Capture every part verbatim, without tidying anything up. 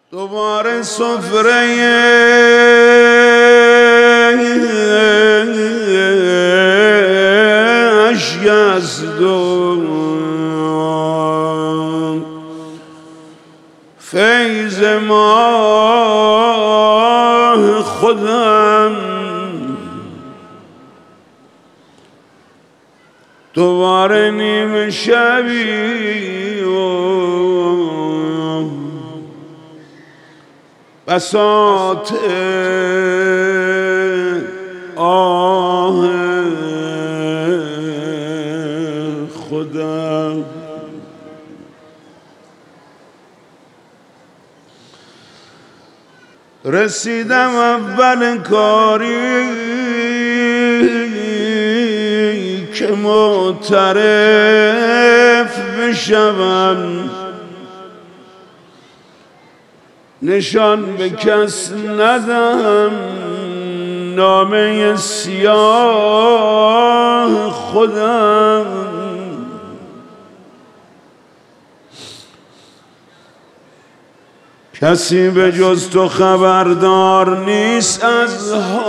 دوباره سفره اشکست و فیض ماه خودم دوباره نیم شبی و بساط آه خودم رسیدم اول کاری که معترف بشوم نشان به کس ندم نامه سیاه خودم کسی به جز تو خبردار نیست از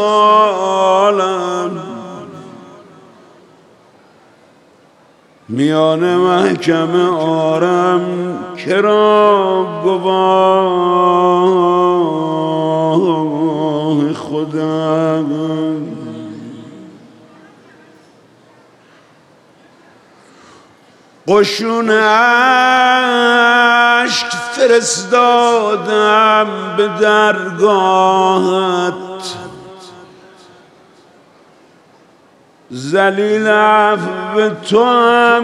حالم میان محکمه آرم کرا گواه خودم قشون عشق فرستادم به درگاهت ذلیل عفو تو هم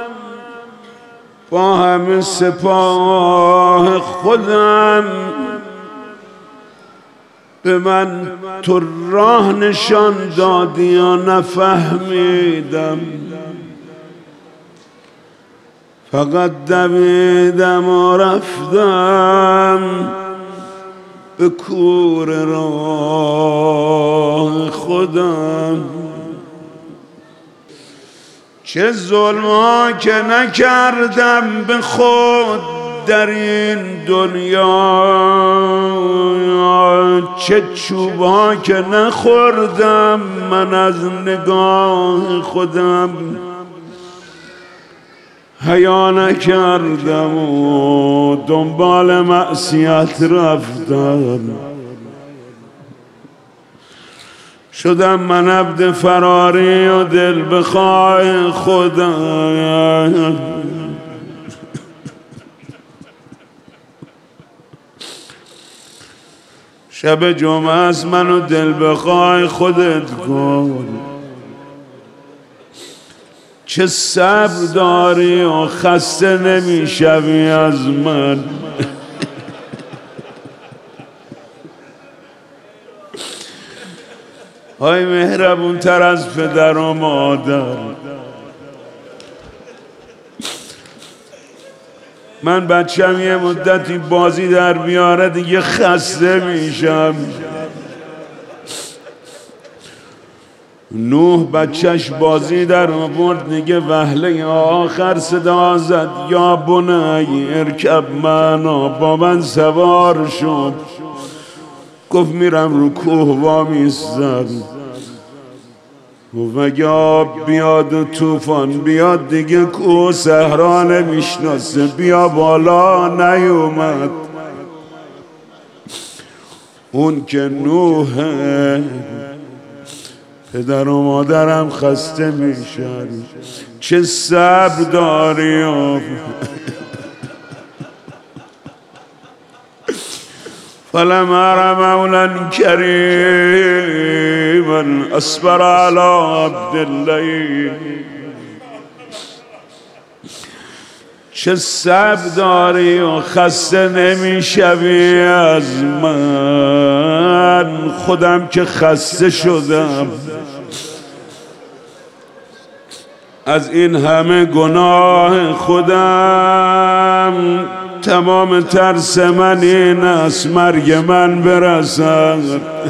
با همه سپاه خودم به من تو راه نشان دادی یا نفهمیدم فقط دویدم و رفتم به کور راه خودم چه ظلم‌ها که نکردم به خود در این دنیا چه چوب‌ها که نخوردم من از نگاه خودم حیا نکردم و دنبال معصیت رفتم شدم من عبد فراری و دل بخواه خودم شب جمعه از منو دل بخواه خودت کن چه صبر داری و خسته نمیشوی از من های مهربون تر از پدر و مادر من بچم یه مدتی بازی در بیاره دیگه خسته میشم نوح بچهش بازی در آورد دیگه وهله آخر صدا زد یا بنی ارکب معنا با من سوار شد گفت میرم رو کوه وامیستم گفت اگه آب بیاد و طوفان بیاد دیگه کوه صحرا نمیشناسه بیا بالا نیومد اون که نوحه پدر و مادرم خسته میشن چه صبر داری و فلم ار مولا کریما اصبر علی عبدالله چه صبر داری و خسته نمیشوی از من خودم که خسته شدم از این همه گناه خودم تمام ترس من این است مرگ من برسد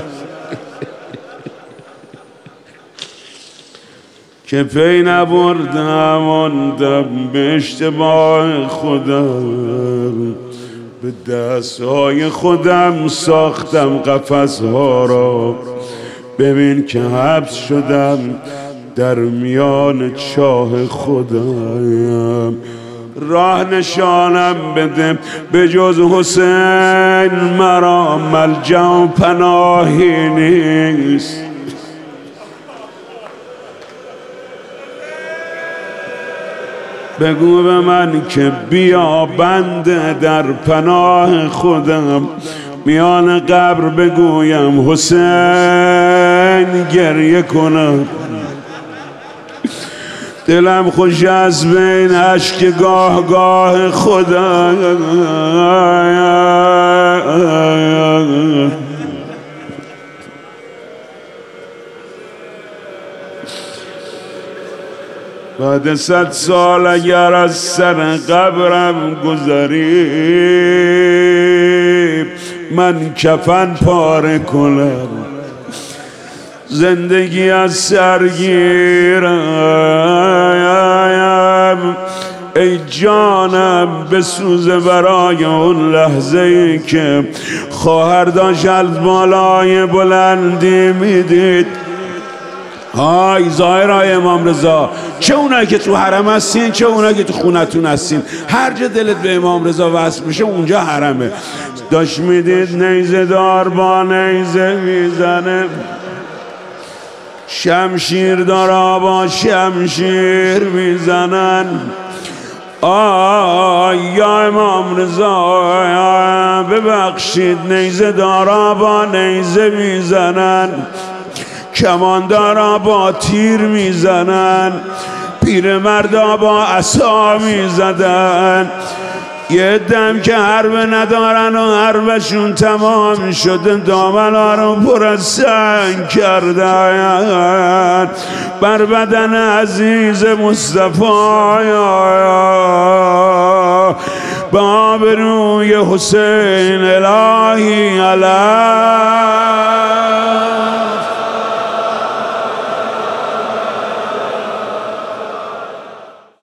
که پی نبردم آن دم به اشتباه خودم به دستهای خودم ساختم قفس‌ها را، ببین که حبس شدم در میان چاه خودم. راه نشانم بده به جز حسین، مرا ملجأ و پناهی نیست. بگو به من که بیا بنده در پناه خودم، میان قبر بگویم حسین گریه کنم. دلم خوش از بین اشک گاه گاه خودم. بعد صد سال اگر از سر قبرم گذری، من کفن پاره کنم، زندگی از سر گیرم. ای جانم بسوزه برای اون لحظه ای که خواهر داشت از بالای بلندی میدید. های ظاهرهای امام رضا، چه اونایی که تو حرم هستین چه اونایی که تو خونتون هستین، هر جا دلت به امام رضا وصل میشه اونجا حرمه. داشت میدید نیزه دار با نیزه میزنه، شمشیر دارا با شمشیر میزنن. آی یا امام رضا ببخشید، نیزه دارا با نیزه میزنن، کماندارا با تیر میزنن، پیرمردا با عصا میزدن. یه دم که حرب ندارن و حربشون تمام شده، دامنا رو پر از سنگ کردن بر بدن عزیز مصطفی. با آبروی حسین الهی علیه